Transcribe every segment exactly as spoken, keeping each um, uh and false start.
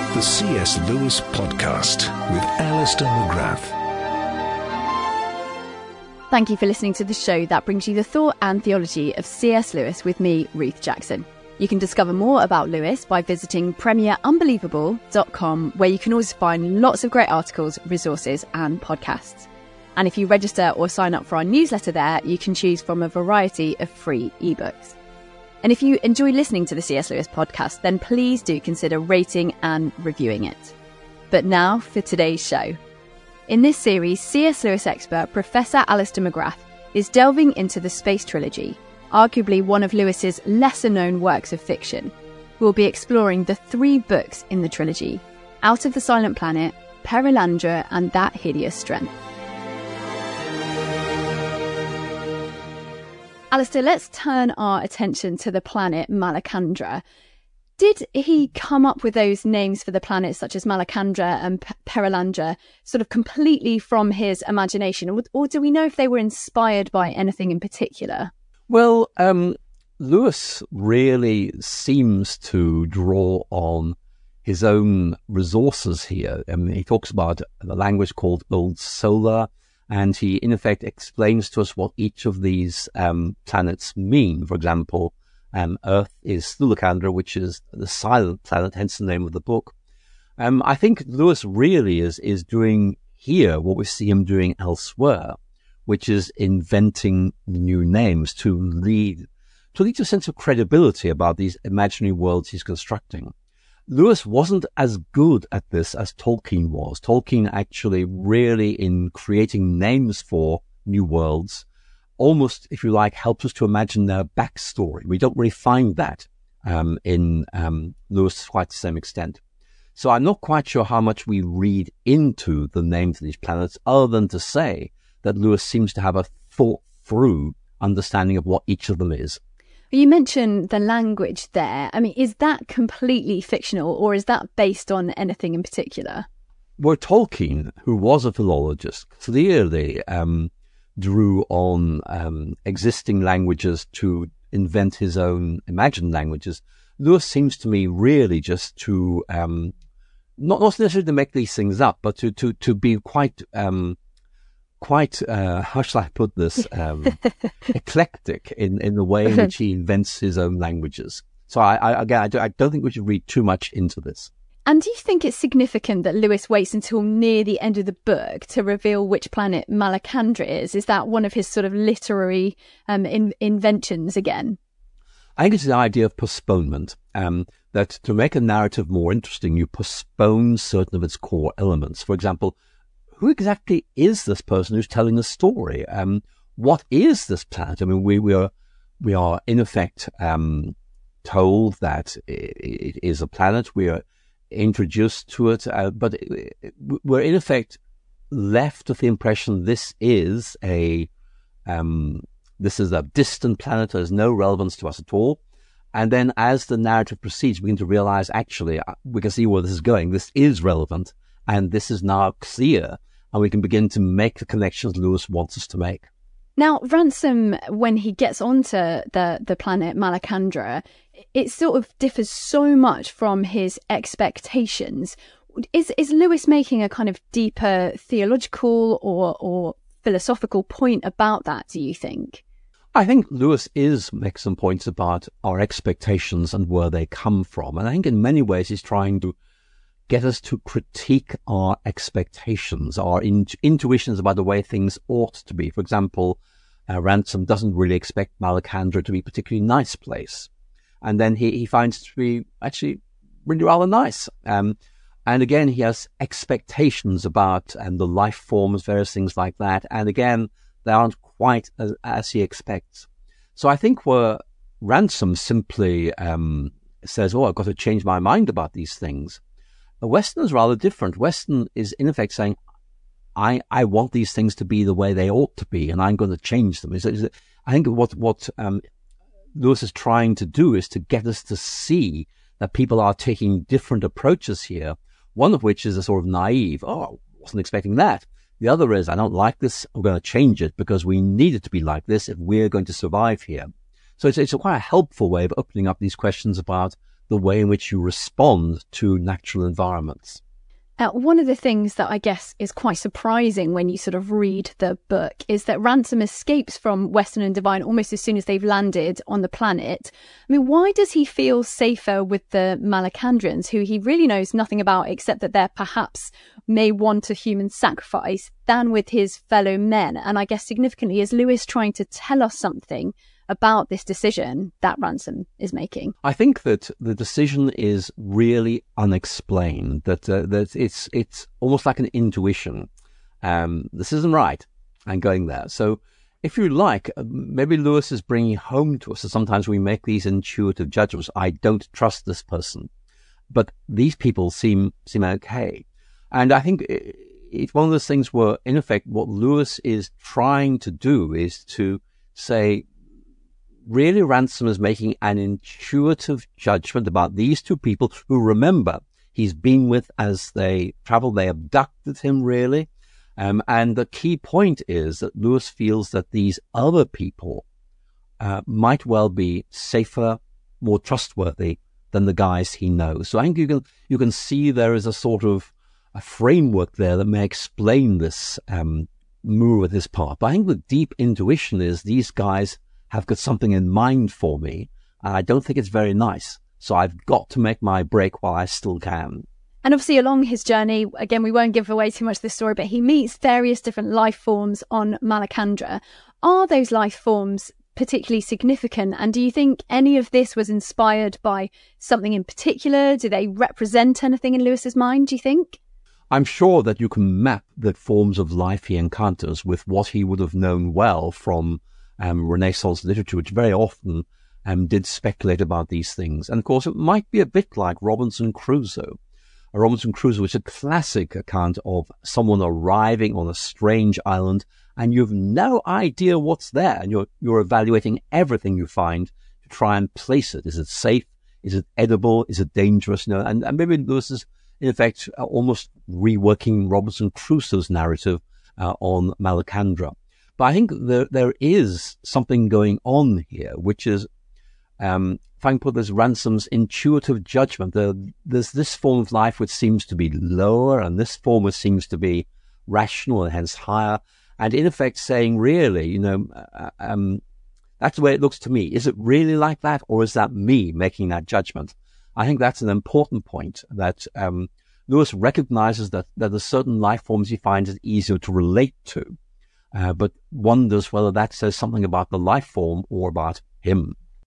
The C S. Lewis Podcast with Alistair McGrath. Thank you for listening to the show that brings you the thought and theology of C S. Lewis with me, Ruth Jackson. You can discover more about Lewis by visiting premier unbelievable dot com, where you can also find lots of great articles, resources and podcasts. And if you register or sign up for our newsletter there, you can choose from a variety of free ebooks. And if you enjoy listening to the C S. Lewis Podcast, then please do consider rating and reviewing it. But now for today's show. In this series, C S. Lewis expert Professor Alistair McGrath is delving into the Space Trilogy, arguably one of Lewis's lesser-known works of fiction. We'll be exploring the three books in the trilogy: Out of the Silent Planet, Perelandra, and That Hideous Strength. Alistair, let's turn our attention to the planet Malacandra. Did he come up with those names for the planets such as Malacandra and P- Perelandra sort of completely from his imagination, or, or do we know if they were inspired by anything in particular? Well, um, Lewis really seems to draw on his own resources here. I mean, he talks about the language called Old Solar, and he, in effect, explains to us what each of these um, planets mean. For example, um, Earth is Thulacandra, which is the silent planet, hence the name of the book. Um, I think Lewis really is is doing here what we see him doing elsewhere, which is inventing new names to lead to lead to a sense of credibility about these imaginary worlds he's constructing. Lewis wasn't as good at this as Tolkien was. Tolkien actually really, in creating names for new worlds, almost, if you like, helps us to imagine their backstory. We don't really find that um, in um, Lewis to quite the same extent. So I'm not quite sure how much we read into the names of these planets, other than to say that Lewis seems to have a thought-through understanding of what each of them is. You mentioned the language there. I mean, is that completely fictional, or is that based on anything in particular? Well, Tolkien, who was a philologist, clearly um, drew on um, existing languages to invent his own imagined languages. Lewis seems to me really just to, um, not, not necessarily to make these things up, but to, to, to be quite... Um, quite, uh, how shall I put this, um, eclectic in, in the way in which he invents his own languages. So I, I again, I, do, I don't think we should read too much into this. And do you think it's significant that Lewis waits until near the end of the book to reveal which planet Malacandra is? Is that one of his sort of literary um, in, inventions again? I think it's the idea of postponement, um, that to make a narrative more interesting, you postpone certain of its core elements. For example, who exactly is this person who's telling the story? Um, what is this planet? I mean, we, we are, we are in effect um, told that it, it is a planet. We are introduced to it, uh, but it, it, we're in effect left with the impression this is a um, this is a distant planet. There's no relevance to us at all. And then, as the narrative proceeds, we begin to realize actually we can see where this is going. This is relevant, and this is now clear. And we can begin to make the connections Lewis wants us to make. Now, Ransom, when he gets onto the, the planet Malacandra, it sort of differs so much from his expectations. Is is Lewis making a kind of deeper theological or, or philosophical point about that, do you think? I think Lewis is making some points about our expectations and where they come from. And I think in many ways he's trying to get us to critique our expectations, our in- intuitions about the way things ought to be. For example, uh, Ransom doesn't really expect Malacandra to be a particularly nice place. And then he, he finds it to be actually really rather nice. Um, and again, he has expectations about um, the life forms, various things like that. And again, they aren't quite as, as he expects. So I think where Ransom simply um, says, oh, I've got to change my mind about these things, Weston is rather different. Weston is, in effect, saying, I, I want these things to be the way they ought to be, and I'm going to change them. Is it, is it, I think what, what um, Lewis is trying to do is to get us to see that people are taking different approaches here, one of which is a sort of naive, oh, I wasn't expecting that. The other is, I don't like this, I'm going to change it because we need it to be like this if we're going to survive here. So it's, it's a quite a helpful way of opening up these questions about the way in which you respond to natural environments. Uh, one of the things that I guess is quite surprising when you sort of read the book is that Ransom escapes from Weston and Devine almost as soon as they've landed on the planet. I mean, why does he feel safer with the Malacandrians, who he really knows nothing about except that they're perhaps may want a human sacrifice, than with his fellow men? And I guess significantly, is Lewis trying to tell us something about this decision that Ransom is making? I think that the decision is really unexplained, that uh, that it's it's almost like an intuition. Um, this isn't right, and going there. So if you like, maybe Lewis is bringing home to us that sometimes we make these intuitive judgments. I don't trust this person, but these people seem seem okay. And I think it's one of those things where, in effect, what Lewis is trying to do is to say, really, Ransom is making an intuitive judgment about these two people who, remember, he's been with as they travel. They abducted him, really. Um, and the key point is that Lewis feels that these other people uh, might well be safer, more trustworthy than the guys he knows. So I think you can you can see there is a sort of a framework there that may explain this um, move with his part. But I think the deep intuition is these guys have got something in mind for me, and I don't think it's very nice. So I've got to make my break while I still can. And obviously along his journey, again, we won't give away too much of this story, but he meets various different life forms on Malacandra. Are those life forms particularly significant? And do you think any of this was inspired by something in particular? Do they represent anything in Lewis's mind, do you think? I'm sure that you can map the forms of life he encounters with what he would have known well from um, Renaissance literature, which very often um, did speculate about these things. And of course, it might be a bit like Robinson Crusoe. A Robinson Crusoe is a classic account of someone arriving on a strange island, and you've no idea what's there, and you're you're evaluating everything you find to try and place it. Is it safe? Is it edible? Is it dangerous? You know, and, and maybe Lewis is, in effect, uh, almost reworking Robinson Crusoe's narrative uh, on Malacandra. But I think there there is something going on here, which is, um, if I can put this, Ransom's intuitive judgment. There, there's this form of life which seems to be lower, and this form which seems to be rational and hence higher. And in effect saying, really, you know, uh, um, that's the way it looks to me. Is it really like that, or is that me making that judgment? I think that's an important point, that um, Lewis recognizes that, that there's certain life forms he finds it easier to relate to, uh, but wonders whether that says something about the life form or about him.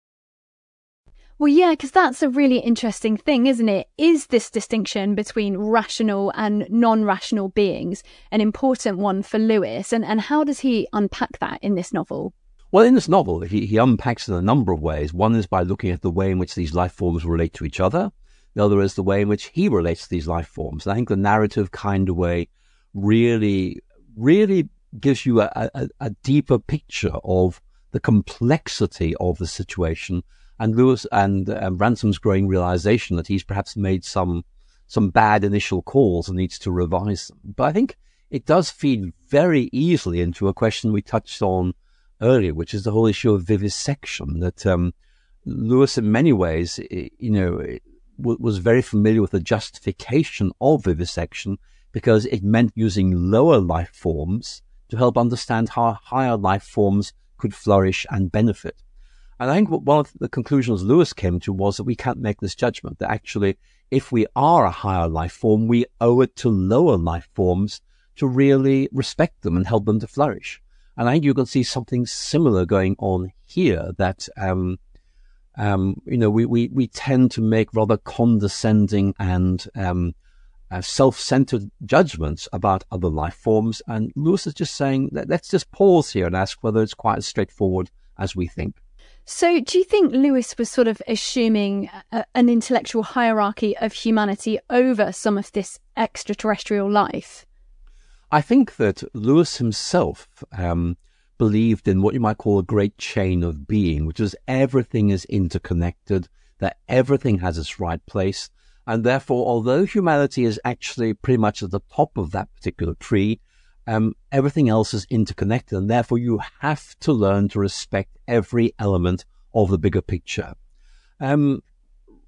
Well, yeah, because that's a really interesting thing, isn't it? Is this distinction between rational and non-rational beings an important one for Lewis? And, and how does he unpack that in this novel? Well, in this novel, he, he unpacks it in a number of ways. One is by looking at the way in which these life forms relate to each other. The other is the way in which he relates to these life forms. And I think the narrative kind of way really, really gives you a, a, a deeper picture of the complexity of the situation, and Lewis and um, Ransom's growing realization that he's perhaps made some some bad initial calls and needs to revise them. But I think it does feed very easily into a question we touched on earlier, which is the whole issue of vivisection. That um, Lewis, in many ways, you know, was very familiar with the justification of vivisection because it meant using lower life forms to help understand how higher life forms could flourish and benefit. And I think one of the conclusions Lewis came to was that we can't make this judgment, that actually, if we are a higher life form, we owe it to lower life forms to really respect them and help them to flourish. And I think you can see something similar going on here, that, um, um, you know, we, we, we tend to make rather condescending and um, uh, self-centered judgments about other life forms. And Lewis is just saying, let's just pause here and ask whether it's quite as straightforward as we think. So do you think Lewis was sort of assuming a, an intellectual hierarchy of humanity over some of this extraterrestrial life? I think that Lewis himself um, believed in what you might call a great chain of being, which is everything is interconnected, that everything has its right place. And therefore, although humanity is actually pretty much at the top of that particular tree, Um, everything else is interconnected, and therefore you have to learn to respect every element of the bigger picture. Um,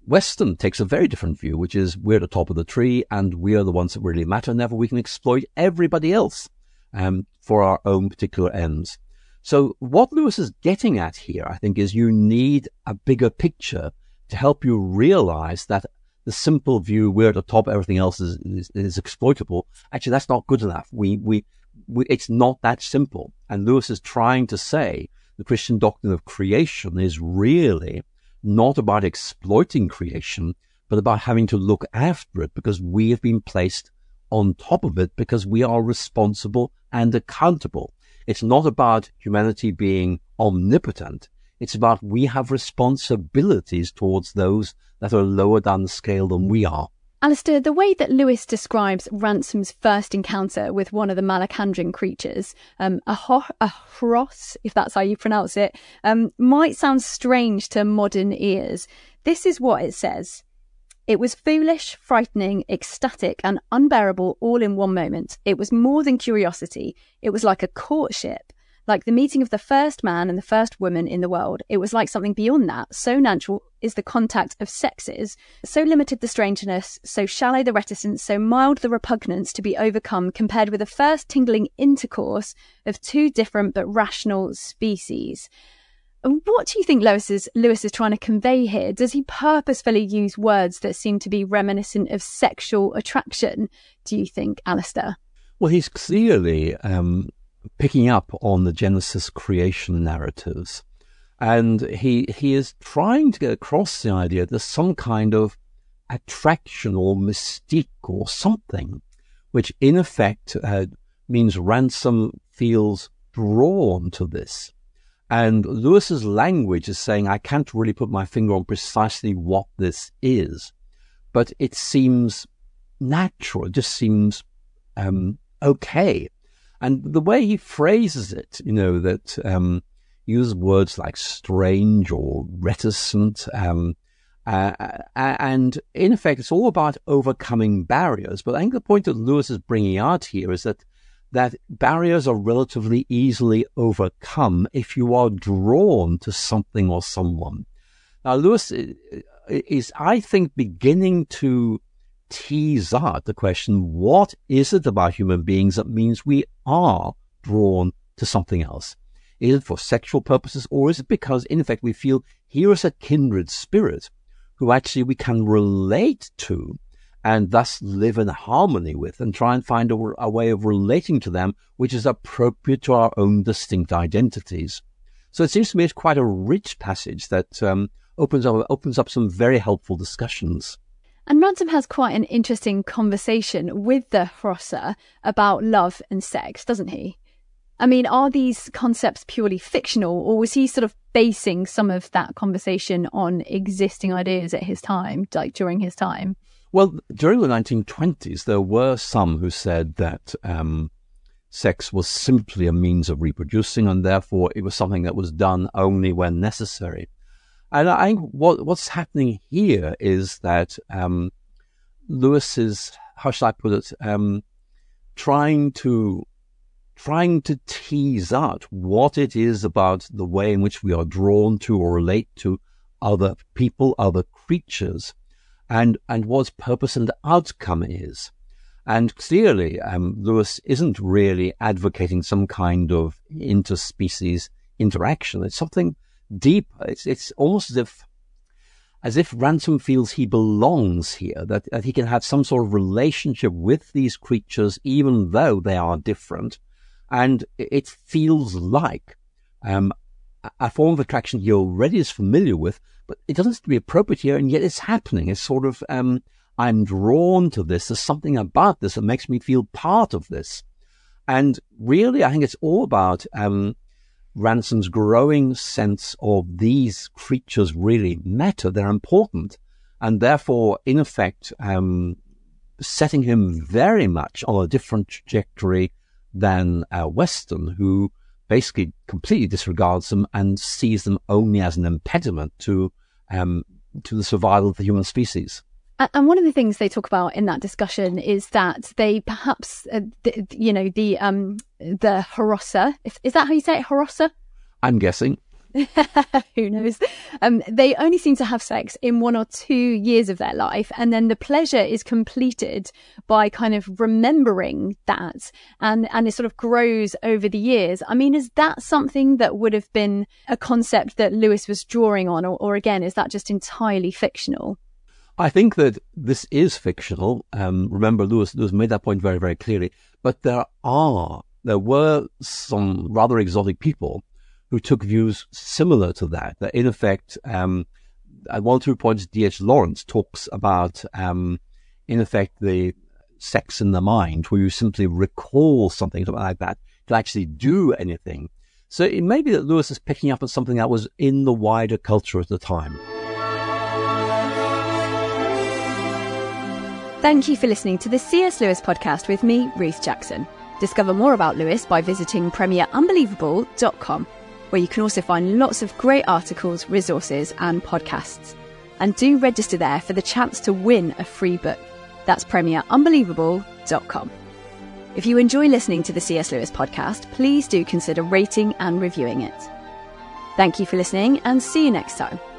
Weston takes a very different view, which is we're the top of the tree and we are the ones that really matter, and therefore we can exploit everybody else um, for our own particular ends. So what Lewis is getting at here, I think, is you need a bigger picture to help you realize that the simple view, we're at the top, everything else is, is, is exploitable. Actually, that's not good enough. We, we, we, it's not that simple. And Lewis is trying to say the Christian doctrine of creation is really not about exploiting creation, but about having to look after it because we have been placed on top of it because we are responsible and accountable. It's not about humanity being omnipotent. It's about we have responsibilities towards those that are lower down the scale than we are. Alistair, the way that Lewis describes Ransom's first encounter with one of the Malacandrian creatures, um, a, ho- a hros, if that's how you pronounce it, um, might sound strange to modern ears. This is what it says. It was foolish, frightening, ecstatic, and unbearable all in one moment. It was more than curiosity. It was like a courtship, like the meeting of the first man and the first woman in the world. It was like something beyond that. So natural is the contact of sexes, so limited the strangeness, so shallow the reticence, so mild the repugnance to be overcome compared with the first tingling intercourse of two different but rational species. What do you think Lewis is, Lewis is trying to convey here? Does he purposefully use words that seem to be reminiscent of sexual attraction, do you think, Alistair? Well, he's clearly um, picking up on the Genesis creation narratives. And he he is trying to get across the idea that there's some kind of attraction or mystique or something, which in effect uh, means Ransom feels drawn to this. And Lewis's language is saying, I can't really put my finger on precisely what this is, but it seems natural. It just seems um, okay. And the way he phrases it, you know, that um, uses words like strange or reticent, um, uh, and in effect, it's all about overcoming barriers. But I think the point that Lewis is bringing out here is that that barriers are relatively easily overcome if you are drawn to something or someone. Now, Lewis is, I think, beginning to tease out the question, what is it about human beings that means we are drawn to something else? Is it for sexual purposes, or is it because, in effect, we feel here is a kindred spirit who actually we can relate to and thus live in harmony with and try and find a, a way of relating to them which is appropriate to our own distinct identities. So it seems to me it's quite a rich passage that um, opens up, opens up some very helpful discussions. And Ransom has quite an interesting conversation with the Hrossa about love and sex, doesn't he? I mean, are these concepts purely fictional, or was he sort of basing some of that conversation on existing ideas at his time, like during his time? Well, during the nineteen twenties, there were some who said that um, sex was simply a means of reproducing, and therefore it was something that was done only when necessary. And I think what, what's happening here is that um, Lewis is, how shall I put it, um, trying to trying to tease out what it is about the way in which we are drawn to or relate to other people, other creatures, and and what purpose and outcome is. And clearly, um, Lewis isn't really advocating some kind of interspecies interaction. It's something deep. It's it's almost as if as if Ransom feels he belongs here, that, that he can have some sort of relationship with these creatures, even though they are different. And it feels like um, a form of attraction he already is familiar with, but it doesn't seem to be appropriate here, and yet it's happening. It's sort of, um, I'm drawn to this. There's something about this that makes me feel part of this. And really, I think it's all about um, Ransom's growing sense of these creatures really matter. They're important. And therefore, in effect, um, setting him very much on a different trajectory than uh, Weston, who basically completely disregards them and sees them only as an impediment to um, to the survival of the human species. And one of the things they talk about in that discussion is that they perhaps, uh, the, you know, the um, the Hrossa, is, is that how you say it, Hrossa? I'm guessing. Who knows? Um, they only seem to have sex in one or two years of their life. And then the pleasure is completed by kind of remembering that. And, and it sort of grows over the years. I mean, is that something that would have been a concept that Lewis was drawing on? Or, or again, is that just entirely fictional? I think that this is fictional. Um, remember, Lewis, Lewis made that point very, very clearly. But there are, there were some rather exotic people who took views similar to that. That in effect, um, at one or two points, D H Lawrence talks about, um, in effect, the sex in the mind, where you simply recall something, something like that, to actually do anything. So it may be that Lewis is picking up on something that was in the wider culture at the time. Thank you for listening to the C S Lewis podcast with me, Ruth Jackson. Discover more about Lewis by visiting premier unbelievable dot com, where you can also find lots of great articles, resources and podcasts. And do register there for the chance to win a free book. That's premier unbelievable dot com. If you enjoy listening to the C S Lewis podcast, please do consider rating and reviewing it. Thank you for listening and see you next time.